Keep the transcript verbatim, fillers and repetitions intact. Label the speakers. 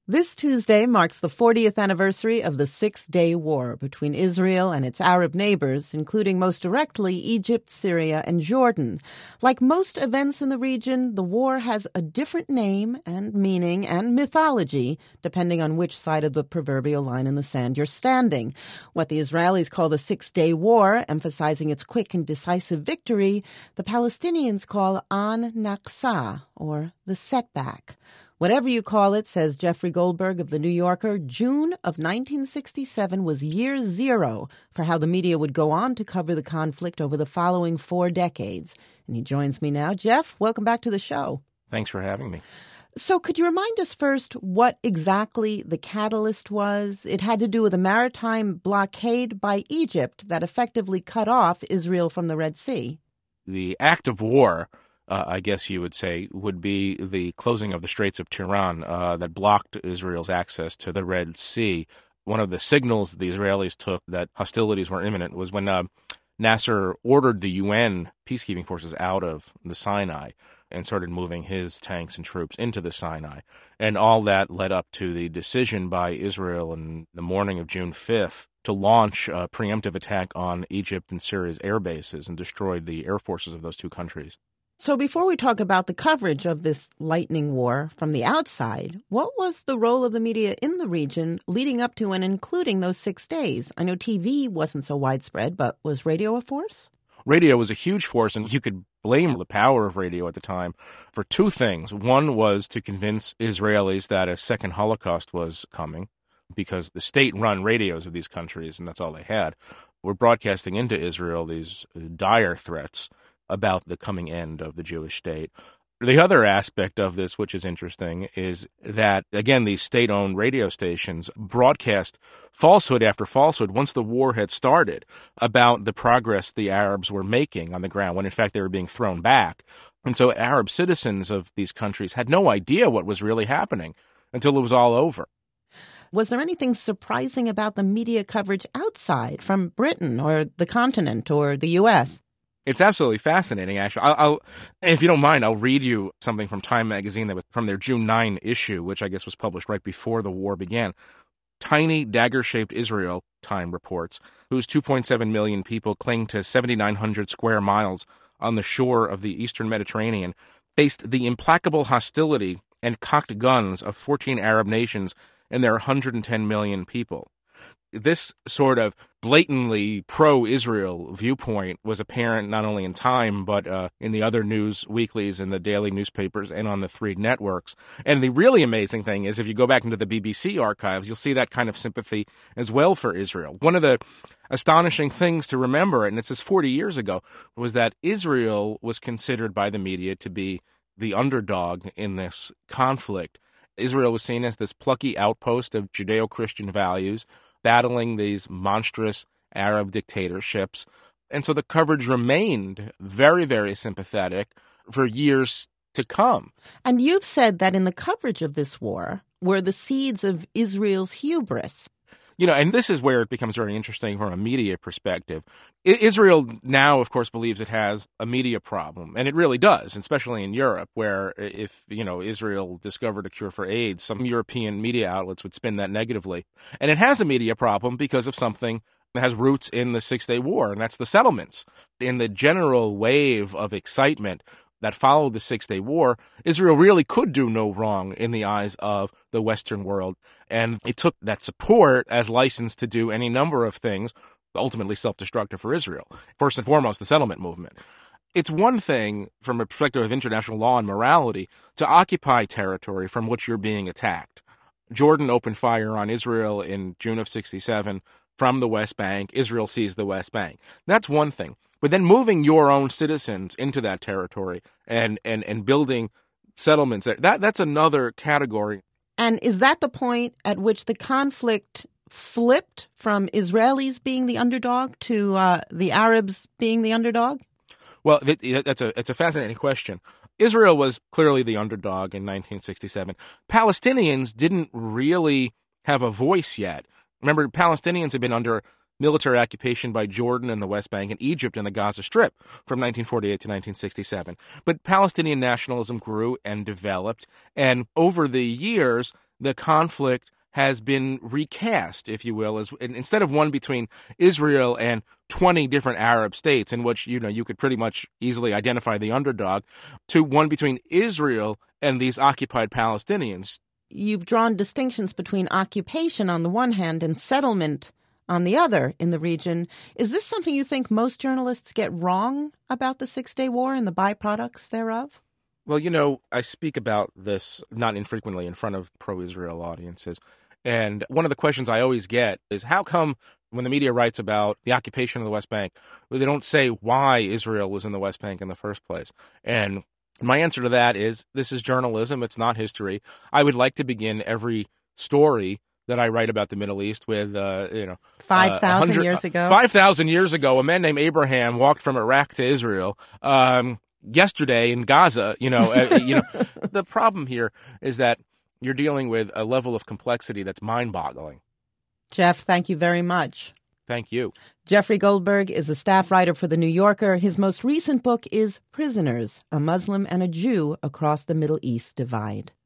Speaker 1: This Tuesday marks the fortieth anniversary of the Six-Day War between Israel and its Arab neighbors, including most directly Egypt, Syria, and Jordan. Like most events in the region, the war has a different name and meaning and mythology, depending on which side of the proverbial line in the sand you're standing. What the Israelis call the Six-Day War, emphasizing its quick and decisive victory, the Palestinians call An Naksa, or the setback. Whatever you call it, says Jeffrey Goldberg of The New Yorker, June of nineteen sixty-seven was year zero for how the media would go on to cover the conflict over the following four decades. And he joins me now. Jeff, welcome back to the show.
Speaker 2: Thanks for having me.
Speaker 1: So could you remind us first what exactly the catalyst was? It had to do with a maritime blockade by Egypt that effectively cut off Israel from the Red Sea.
Speaker 2: The act of war, Uh, I guess you would say, would be the closing of the Straits of Tiran uh, that blocked Israel's access to the Red Sea. One of the signals the Israelis took that hostilities were imminent was when uh, Nasser ordered the U N peacekeeping forces out of the Sinai and started moving his tanks and troops into the Sinai. And all that led up to the decision by Israel in the morning of June fifth to launch a preemptive attack on Egypt and Syria's air bases and destroyed the air forces of those two countries.
Speaker 1: So before we talk about the coverage of this lightning war from the outside, what was the role of the media in the region leading up to and including those six days? I know T V wasn't so widespread, but was radio a force?
Speaker 2: Radio was a huge force, and you could blame the power of radio at the time for two things. One was to convince Israelis that a second Holocaust was coming, because the state-run radios of these countries, and that's all they had, were broadcasting into Israel these dire threats about the coming end of the Jewish state. The other aspect of this, which is interesting, is that, again, these state-owned radio stations broadcast falsehood after falsehood once the war had started about the progress the Arabs were making on the ground, when in fact they were being thrown back. And so Arab citizens of these countries had no idea what was really happening until it was all over.
Speaker 1: Was there anything surprising about the media coverage outside, from Britain or the continent or the U S?
Speaker 2: It's absolutely fascinating, actually. I'll, I'll, if you don't mind, I'll read you something from Time magazine that was from their June ninth issue, which I guess was published right before the war began. Tiny, dagger-shaped Israel, Time reports, whose two point seven million people cling to seven thousand nine hundred square miles on the shore of the eastern Mediterranean, faced the implacable hostility and cocked guns of fourteen Arab nations and their one hundred ten million people. This sort of blatantly pro-Israel viewpoint was apparent not only in Time, but uh, in the other news weeklies and the daily newspapers and on the three networks. And the really amazing thing is, if you go back into the B B C archives, you'll see that kind of sympathy as well for Israel. One of the astonishing things to remember, and this is forty years ago, was that Israel was considered by the media to be the underdog in this conflict. Israel was seen as this plucky outpost of Judeo-Christian values, battling these monstrous Arab dictatorships. And so the coverage remained very, very sympathetic for years to come.
Speaker 1: And you've said that in the coverage of this war were the seeds of Israel's hubris.
Speaker 2: You know, and this is where it becomes very interesting from a media perspective. I- Israel now, of course, believes it has a media problem, and it really does, especially in Europe, where if, you know, Israel discovered a cure for AIDS, some European media outlets would spin that negatively. And it has a media problem because of something that has roots in the Six-Day War, and that's the settlements. In the general wave of excitement that followed the Six-Day War, Israel really could do no wrong in the eyes of the Western world. And it took that support as license to do any number of things, ultimately self-destructive for Israel. First and foremost, the settlement movement. It's one thing, from a perspective of international law and morality, to occupy territory from which you're being attacked. Jordan opened fire on Israel in June of sixty-seven from the West Bank. Israel seized the West Bank. That's one thing. But then moving your own citizens into that territory and, and, and building settlements, that that's another category.
Speaker 1: And is that the point at which the conflict flipped from Israelis being the underdog to uh, the Arabs being the underdog?
Speaker 2: Well, that's a, it's a fascinating question. Israel was clearly the underdog in nineteen sixty-seven. Palestinians didn't really have a voice yet. Remember, Palestinians had been under military occupation by Jordan and the West Bank and Egypt and the Gaza Strip from nineteen forty-eight to nineteen sixty-seven. But Palestinian nationalism grew and developed, and over the years, the conflict has been recast, if you will, as instead of one between Israel and twenty different Arab states in which, you know, you could pretty much easily identify the underdog, to one between Israel and these occupied Palestinians.
Speaker 1: You've drawn distinctions between occupation on the one hand and settlement on the other in the region. Is this something you think most journalists get wrong about the Six-Day War and the byproducts thereof?
Speaker 2: Well, you know, I speak about this not infrequently in front of pro-Israel audiences. And one of the questions I always get is, how come when the media writes about the occupation of the West Bank, they don't say why Israel was in the West Bank in the first place? And my answer to that is, this is journalism. It's not history. I would like to begin every story that I write about the Middle East with, uh, you know,
Speaker 1: five thousand uh, years ago.
Speaker 2: Five thousand years ago, a man named Abraham walked from Iraq to Israel. Um, yesterday in Gaza, you know, uh, you know, the problem here is that you're dealing with a level of complexity that's mind-boggling.
Speaker 1: Jeff, thank you very much.
Speaker 2: Thank you.
Speaker 1: Jeffrey Goldberg is a staff writer for The New Yorker. His most recent book is Prisoners, A Muslim and a Jew Across the Middle East Divide.